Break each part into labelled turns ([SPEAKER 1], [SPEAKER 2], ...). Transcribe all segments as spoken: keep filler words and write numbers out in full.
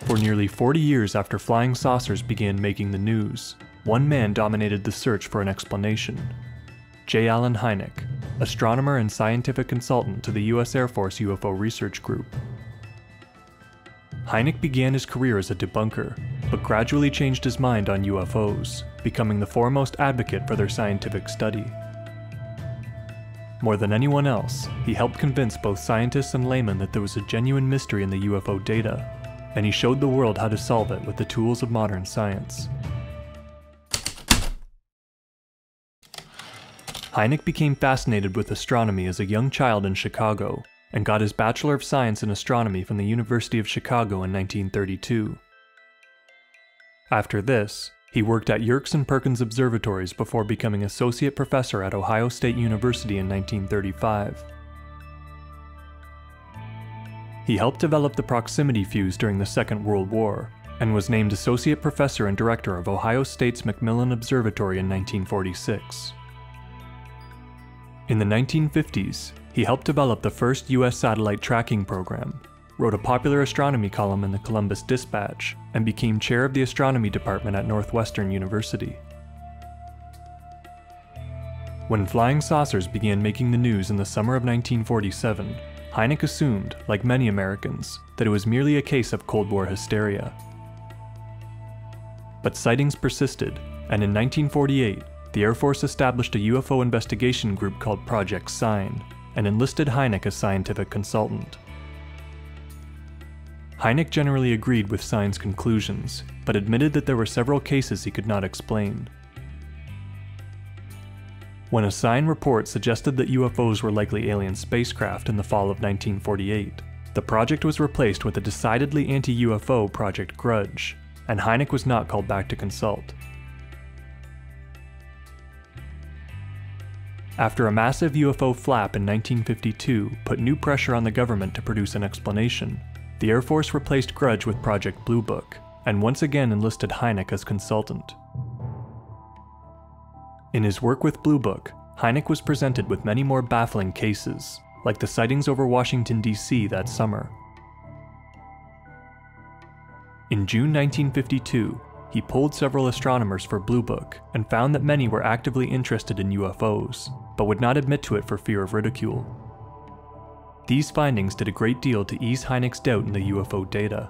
[SPEAKER 1] For nearly forty years after flying saucers began making the news, one man dominated the search for an explanation: J. Allen Hynek, astronomer and scientific consultant to the U S Air Force U F O Research Group. Hynek began his career as a debunker, but gradually changed his mind on U F Os, becoming the foremost advocate for their scientific study. More than anyone else, he helped convince both scientists and laymen that there was a genuine mystery in the U F O data, and he showed the world how to solve it with the tools of modern science. Hynek became fascinated with astronomy as a young child in Chicago, and got his Bachelor of Science in Astronomy from the University of Chicago in nineteen thirty-two. After this, he worked at Yerkes and Perkins Observatories before becoming associate professor at Ohio State University in nineteen thirty-five. He helped develop the proximity fuse during the Second World War, and was named associate professor and director of Ohio State's Macmillan Observatory in nineteen forty-six. In the nineteen fifties, he helped develop the first U S satellite tracking program, wrote a popular astronomy column in the Columbus Dispatch, and became chair of the astronomy department at Northwestern University. When flying saucers began making the news in the summer of nineteen forty-seven, Hynek assumed, like many Americans, that it was merely a case of Cold War hysteria. But sightings persisted, and in nineteen forty-eight, the Air Force established a U F O investigation group called Project Sign, and enlisted Hynek as scientific consultant. Hynek generally agreed with Sign's conclusions, but admitted that there were several cases he could not explain. When a Sign report suggested that U F Os were likely alien spacecraft in the fall of nineteen forty-eight, the project was replaced with a decidedly anti-U F O Project Grudge, and Hynek was not called back to consult. After a massive U F O flap in nineteen fifty-two put new pressure on the government to produce an explanation, the Air Force replaced Grudge with Project Blue Book, and once again enlisted Hynek as consultant. In his work with Blue Book, Hynek was presented with many more baffling cases, like the sightings over Washington, D C that summer. In June nineteen fifty-two, he polled several astronomers for Blue Book and found that many were actively interested in U F Os, but would not admit to it for fear of ridicule. These findings did a great deal to ease Hynek's doubt in the U F O data.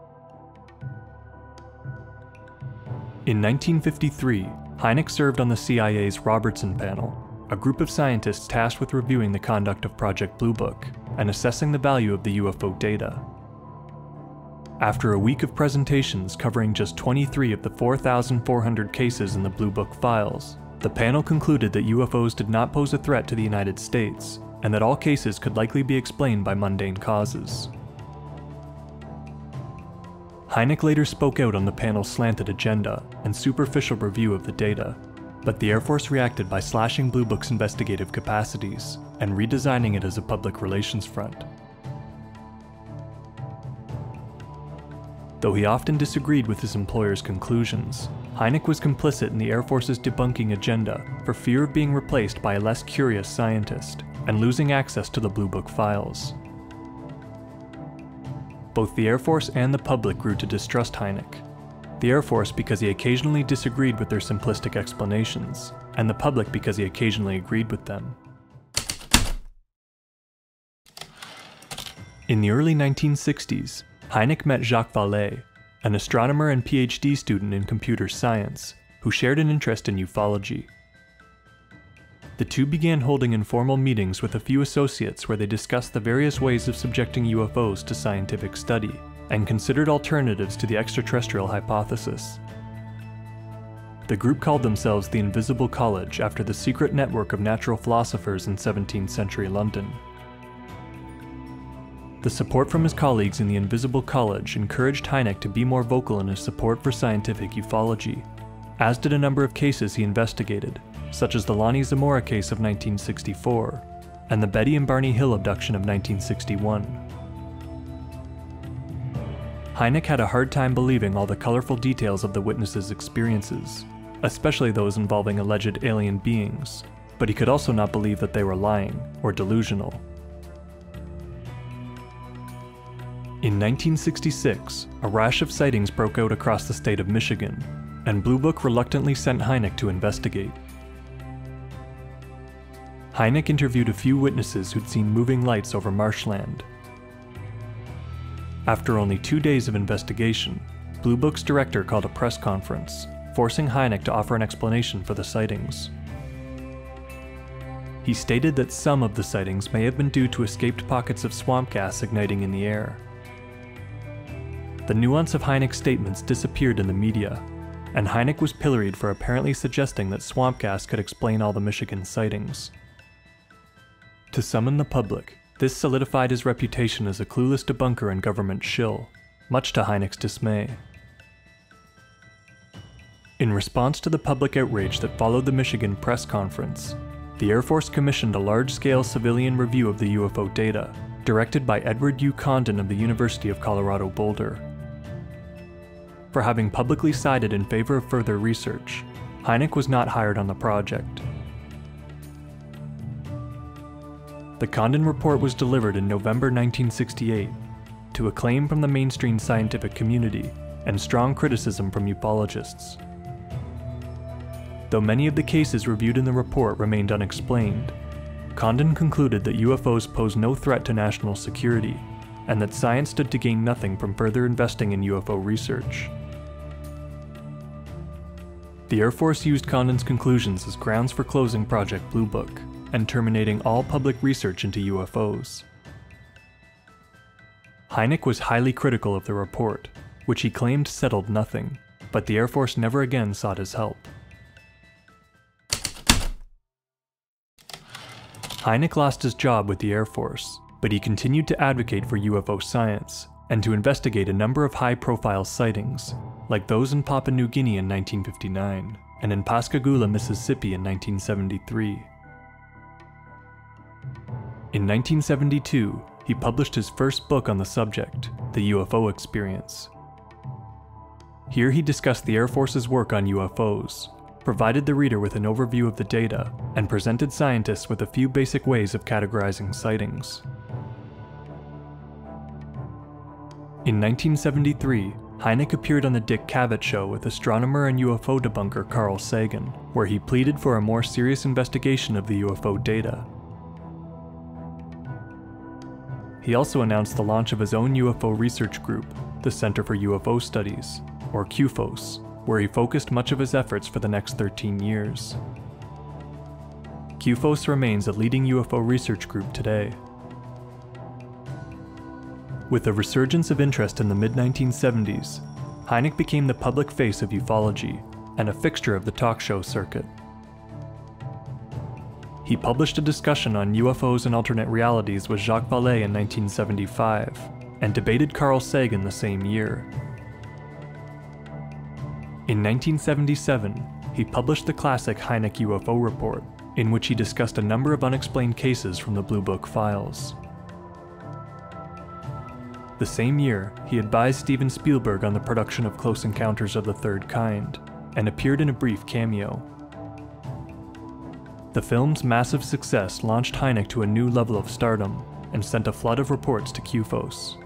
[SPEAKER 1] In nineteen fifty-three, Hynek served on the C I A's Robertson Panel, a group of scientists tasked with reviewing the conduct of Project Blue Book and assessing the value of the U F O data. After a week of presentations covering just twenty-three of the four thousand four hundred cases in the Blue Book files, the panel concluded that U F Os did not pose a threat to the United States, and that all cases could likely be explained by mundane causes. Hynek later spoke out on the panel's slanted agenda and superficial review of the data, but the Air Force reacted by slashing Blue Book's investigative capacities and redesigning it as a public relations front. Though he often disagreed with his employer's conclusions, Hynek was complicit in the Air Force's debunking agenda for fear of being replaced by a less curious scientist and losing access to the Blue Book files. Both the Air Force and the public grew to distrust Hynek. The Air Force because he occasionally disagreed with their simplistic explanations, and the public because he occasionally agreed with them. In the early nineteen sixties, Hynek met Jacques Vallée, an astronomer and PhD student in computer science, who shared an interest in ufology. The two began holding informal meetings with a few associates where they discussed the various ways of subjecting U F Os to scientific study, and considered alternatives to the extraterrestrial hypothesis. The group called themselves the Invisible College after the secret network of natural philosophers in seventeenth century London. The support from his colleagues in the Invisible College encouraged Hynek to be more vocal in his support for scientific ufology, as did a number of cases he investigated, such as the Lonnie Zamora case of nineteen sixty-four, and the Betty and Barney Hill abduction of nineteen sixty-one. Hynek had a hard time believing all the colorful details of the witnesses' experiences, especially those involving alleged alien beings, but he could also not believe that they were lying or delusional. In nineteen sixty-six, a rash of sightings broke out across the state of Michigan, and Blue Book reluctantly sent Hynek to investigate. Hynek interviewed a few witnesses who'd seen moving lights over marshland. After only two days of investigation, Blue Book's director called a press conference, forcing Hynek to offer an explanation for the sightings. He stated that some of the sightings may have been due to escaped pockets of swamp gas igniting in the air. The nuance of Hynek's statements disappeared in the media, and Hynek was pilloried for apparently suggesting that swamp gas could explain all the Michigan sightings. To summon the public, this solidified his reputation as a clueless debunker and government shill, much to Hynek's dismay. In response to the public outrage that followed the Michigan press conference, the Air Force commissioned a large-scale civilian review of the U F O data, directed by Edward U. Condon of the University of Colorado Boulder. For having publicly sided in favor of further research, Hynek was not hired on the project. The Condon report was delivered in November nineteen sixty-eight, to acclaim from the mainstream scientific community and strong criticism from ufologists. Though many of the cases reviewed in the report remained unexplained, Condon concluded that U F Os pose no threat to national security, and that science stood to gain nothing from further investing in U F O research. The Air Force used Condon's conclusions as grounds for closing Project Blue Book, and terminating all public research into U F Os. Hynek was highly critical of the report, which he claimed settled nothing, but the Air Force never again sought his help. Hynek lost his job with the Air Force, but he continued to advocate for U F O science, and to investigate a number of high-profile sightings, like those in Papua New Guinea in nineteen fifty-nine, and in Pascagoula, Mississippi in nineteen seventy-three. In nineteen seventy-two, he published his first book on the subject, The U F O Experience. Here he discussed the Air Force's work on U F Os, provided the reader with an overview of the data, and presented scientists with a few basic ways of categorizing sightings. In nineteen seventy-three, Hynek appeared on the Dick Cavett Show with astronomer and U F O debunker Carl Sagan, where he pleaded for a more serious investigation of the U F O data. He also announced the launch of his own U F O research group, the Center for U F O Studies, or C U F O S, where he focused much of his efforts for the next thirteen years. C U F O S remains a leading U F O research group today. With a resurgence of interest in the mid nineteen seventies, Hynek became the public face of ufology, and a fixture of the talk show circuit. He published a discussion on U F Os and alternate realities with Jacques Vallée in nineteen seventy-five, and debated Carl Sagan the same year. In nineteen seventy-seven, he published the classic Hynek U F O Report, in which he discussed a number of unexplained cases from the Blue Book files. The same year, he advised Steven Spielberg on the production of Close Encounters of the Third Kind, and appeared in a brief cameo. The film's massive success launched Hynek to a new level of stardom, and sent a flood of reports to C U F O S.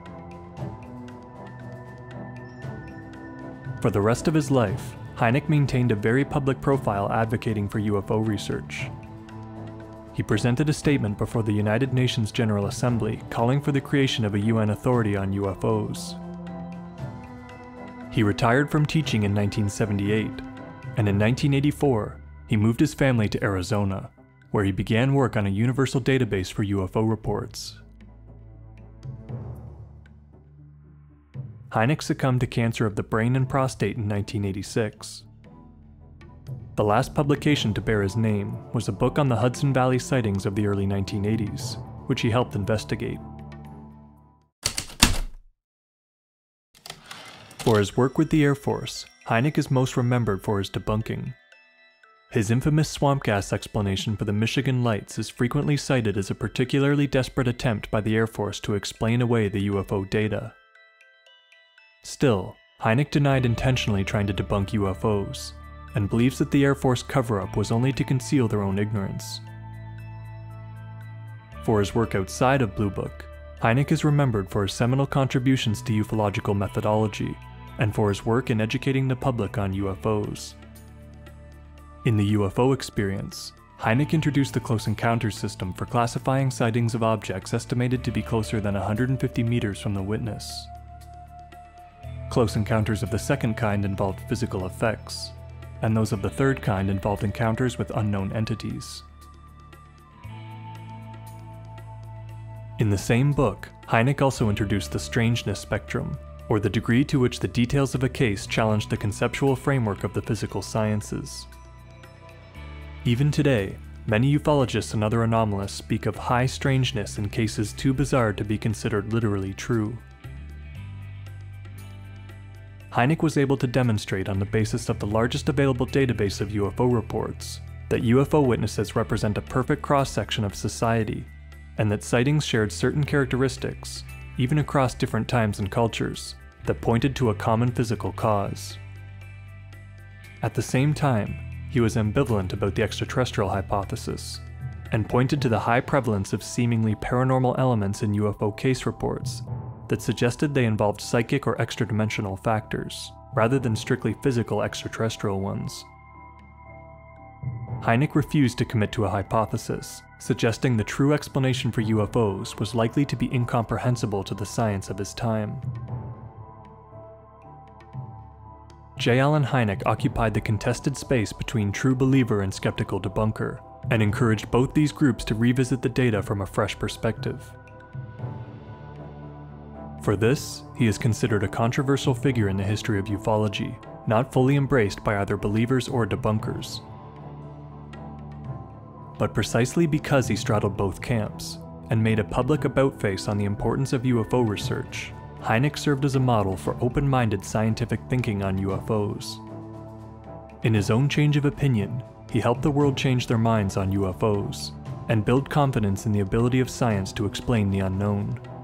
[SPEAKER 1] For the rest of his life, Hynek maintained a very public profile advocating for U F O research. He presented a statement before the United Nations General Assembly calling for the creation of a U N authority on U F Os. He retired from teaching in nineteen seventy-eight, and in nineteen eighty-four, he moved his family to Arizona, where he began work on a universal database for U F O reports. Hynek succumbed to cancer of the brain and prostate in nineteen eighty-six. The last publication to bear his name was a book on the Hudson Valley sightings of the early nineteen eighties, which he helped investigate. For his work with the Air Force, Hynek is most remembered for his debunking. His infamous swamp gas explanation for the Michigan Lights is frequently cited as a particularly desperate attempt by the Air Force to explain away the U F O data. Still, Hynek denied intentionally trying to debunk U F Os, and believes that the Air Force cover-up was only to conceal their own ignorance. For his work outside of Blue Book, Hynek is remembered for his seminal contributions to ufological methodology, and for his work in educating the public on U F Os. In the U F O experience, Hynek introduced the Close Encounters system for classifying sightings of objects estimated to be closer than one hundred fifty meters from the witness. Close encounters of the second kind involved physical effects, and those of the third kind involved encounters with unknown entities. In the same book, Hynek also introduced the strangeness spectrum, or the degree to which the details of a case challenged the conceptual framework of the physical sciences. Even today, many ufologists and other anomalists speak of high strangeness in cases too bizarre to be considered literally true. Hynek was able to demonstrate on the basis of the largest available database of U F O reports that U F O witnesses represent a perfect cross-section of society, and that sightings shared certain characteristics, even across different times and cultures, that pointed to a common physical cause. At the same time, he was ambivalent about the extraterrestrial hypothesis, and pointed to the high prevalence of seemingly paranormal elements in U F O case reports that suggested they involved psychic or extra-dimensional factors, rather than strictly physical extraterrestrial ones. Hynek refused to commit to a hypothesis, suggesting the true explanation for U F Os was likely to be incomprehensible to the science of his time. J. Allen Hynek occupied the contested space between true believer and skeptical debunker, and encouraged both these groups to revisit the data from a fresh perspective. For this, he is considered a controversial figure in the history of ufology, not fully embraced by either believers or debunkers. But precisely because he straddled both camps, and made a public about-face on the importance of U F O research, Hynek served as a model for open-minded scientific thinking on U F Os. In his own change of opinion, he helped the world change their minds on U F Os, and build confidence in the ability of science to explain the unknown.